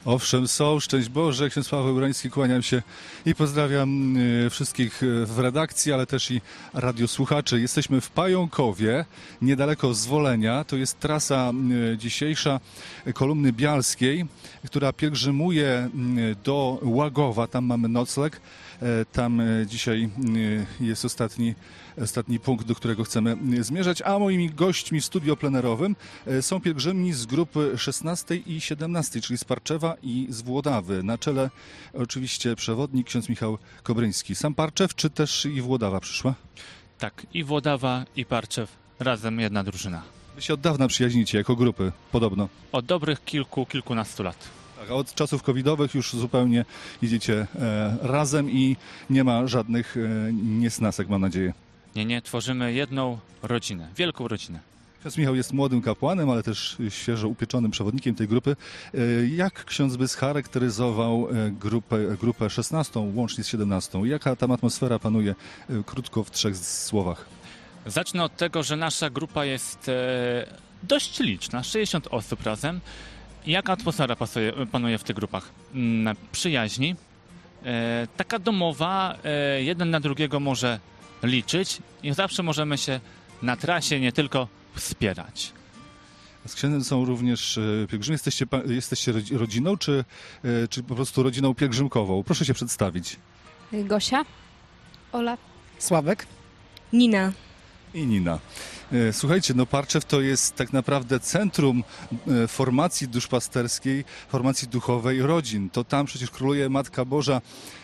Owszem, są. Szczęść Boże, ksiądz Paweł Urański, kłaniam się i pozdrawiam wszystkich w redakcji, ale też i radiosłuchaczy. Jesteśmy w Pająkowie, niedaleko Zwolenia. To jest trasa dzisiejsza kolumny bialskiej, która pielgrzymuje do Łagowa. Tam mamy nocleg. Tam dzisiaj jest ostatni punkt, do którego chcemy zmierzać, a moimi gośćmi w studio plenerowym są pielgrzymni z grupy 16 i 17, czyli z Parczewa i z Włodawy. Na czele oczywiście przewodnik ksiądz Michał Kobryński. Sam Parczew, czy też i Włodawa przyszła? Tak, i Włodawa, i Parczew, razem jedna drużyna. Wy się od dawna przyjaźnicie jako grupy, podobno. Od dobrych kilkunastu lat. Tak, a od czasów covidowych już zupełnie idziecie razem i nie ma żadnych niesnasek, mam nadzieję. Nie, tworzymy jedną rodzinę, wielką rodzinę. Ksiądz Michał jest młodym kapłanem, ale też świeżo upieczonym przewodnikiem tej grupy. Jak ksiądz by scharakteryzował grupę 16, łącznie z 17? Jaka tam atmosfera panuje? Krótko w 3 słowach. Zacznę od tego, że nasza grupa jest dość liczna, 60 osób razem. Jaka atmosfera panuje w tych grupach? Przyjaźni, taka domowa, jeden na drugiego może liczyć i zawsze możemy się na trasie nie tylko wspierać. Z księdzem są również pielgrzymi. Jesteście rodziną, czy po prostu rodziną pielgrzymkową? Proszę się przedstawić. Gosia, Ola, Sławek, Nina. I Nina. Słuchajcie, Parczew to jest tak naprawdę centrum formacji duszpasterskiej, formacji duchowej rodzin. To tam przecież króluje Matka Boża,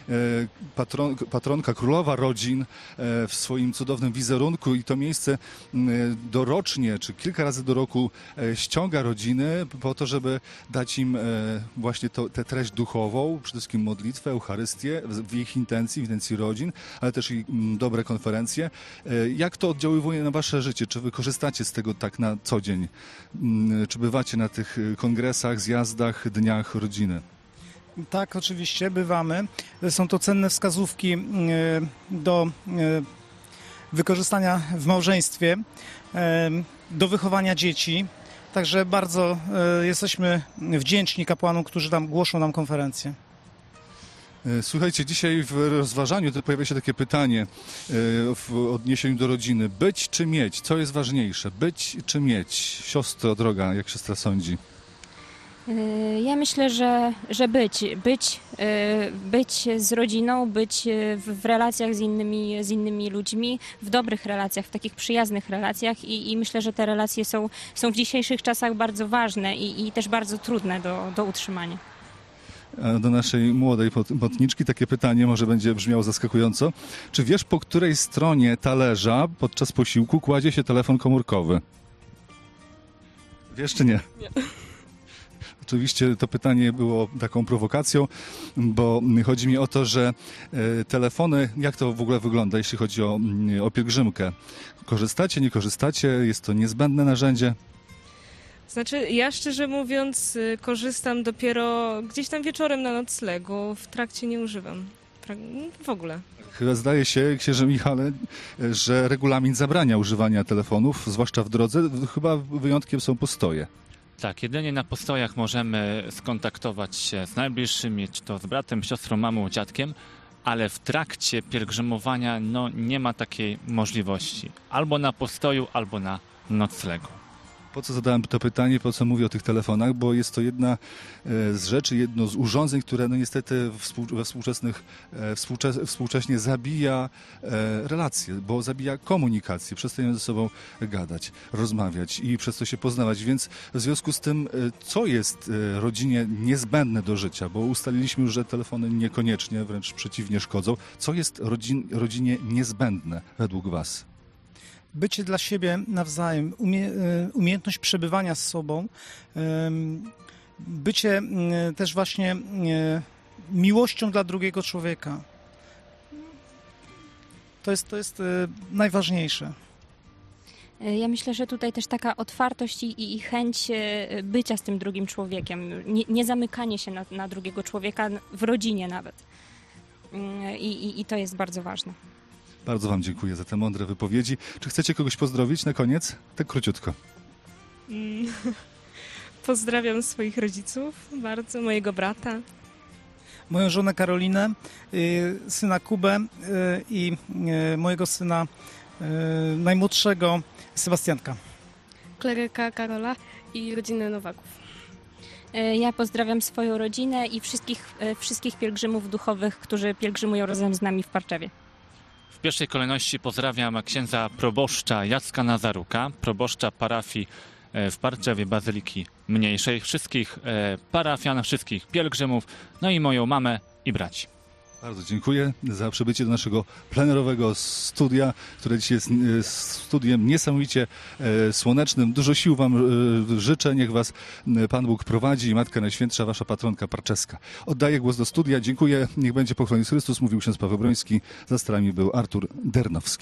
patronka, królowa rodzin w swoim cudownym wizerunku i to miejsce dorocznie, czy kilka razy do roku ściąga rodziny po to, żeby dać im właśnie tę treść duchową, przede wszystkim modlitwę, Eucharystię w ich intencji, w intencji rodzin, ale też i dobre konferencje. Jak to oddziaływuje na wasze życie? Czy wy korzystacie z tego tak na co dzień? Czy bywacie na tych kongresach, zjazdach, dniach rodziny? Tak, oczywiście, bywamy. Są to cenne wskazówki do wykorzystania w małżeństwie, do wychowania dzieci. Także bardzo jesteśmy wdzięczni kapłanom, którzy tam głoszą nam konferencje. Słuchajcie, dzisiaj w rozważaniu to pojawia się takie pytanie w odniesieniu do rodziny. Być czy mieć? Co jest ważniejsze? Być czy mieć? Siostro droga, jak siostra sądzi? Ja myślę, że być z rodziną, być w relacjach z innymi ludźmi, w dobrych relacjach, w takich przyjaznych relacjach i myślę, że te relacje są w dzisiejszych czasach bardzo ważne i też bardzo trudne do utrzymania. Do naszej młodej potniczki takie pytanie może będzie brzmiało zaskakująco. Czy wiesz, po której stronie talerza podczas posiłku kładzie się telefon komórkowy? Wiesz czy nie? Nie. Oczywiście to pytanie było taką prowokacją, bo chodzi mi o to, że telefony, jak to w ogóle wygląda, jeśli chodzi o pielgrzymkę? Korzystacie, nie korzystacie? Jest to niezbędne narzędzie? Znaczy, ja szczerze mówiąc korzystam dopiero gdzieś tam wieczorem na noclegu, w trakcie nie używam. W ogóle. Chyba zdaje się, księże Michale, że regulamin zabrania używania telefonów, zwłaszcza w drodze. Chyba wyjątkiem są postoje. Tak, jedynie na postojach możemy skontaktować się z najbliższymi, czy to z bratem, siostrą, mamą, dziadkiem, ale w trakcie pielgrzymowania nie ma takiej możliwości. Albo na postoju, albo na noclegu. Po co zadałem to pytanie, po co mówię o tych telefonach? Bo jest to jedna z rzeczy, jedno z urządzeń, które niestety współcześnie zabija relacje, bo zabija komunikację. Przestajemy ze sobą gadać, rozmawiać i przez to się poznawać. Więc w związku z tym, co jest rodzinie niezbędne do życia? Bo ustaliliśmy już, że telefony niekoniecznie, wręcz przeciwnie, szkodzą. Co jest rodzinie niezbędne według was? Bycie dla siebie nawzajem, umiejętność przebywania z sobą, bycie też właśnie miłością dla drugiego człowieka. To jest najważniejsze. Ja myślę, że tutaj też taka otwartość i chęć bycia z tym drugim człowiekiem, nie zamykanie się na drugiego człowieka, w rodzinie nawet. I to jest bardzo ważne. Bardzo wam dziękuję za te mądre wypowiedzi. Czy chcecie kogoś pozdrowić na koniec? Tak króciutko. Pozdrawiam swoich rodziców bardzo, mojego brata. Moją żonę Karolinę, syna Kubę i mojego syna najmłodszego Sebastianka. Kleryka Karola i rodzinę Nowaków. Ja pozdrawiam swoją rodzinę i wszystkich pielgrzymów duchowych, którzy pielgrzymują razem z nami w Parczewie. W pierwszej kolejności pozdrawiam księdza proboszcza Jacka Nazaruka, proboszcza parafii w Parczewie Bazyliki Mniejszej, wszystkich parafian, wszystkich pielgrzymów, no i moją mamę i braci. Bardzo dziękuję za przybycie do naszego plenerowego studia, które dzisiaj jest studiem niesamowicie słonecznym. Dużo sił wam życzę. Niech was Pan Bóg prowadzi i Matka Najświętsza, wasza patronka parczeska. Oddaję głos do studia. Dziękuję. Niech będzie pochwalony Chrystus. Mówił ksiądz Paweł Broński. Za starami był Artur Dernowski.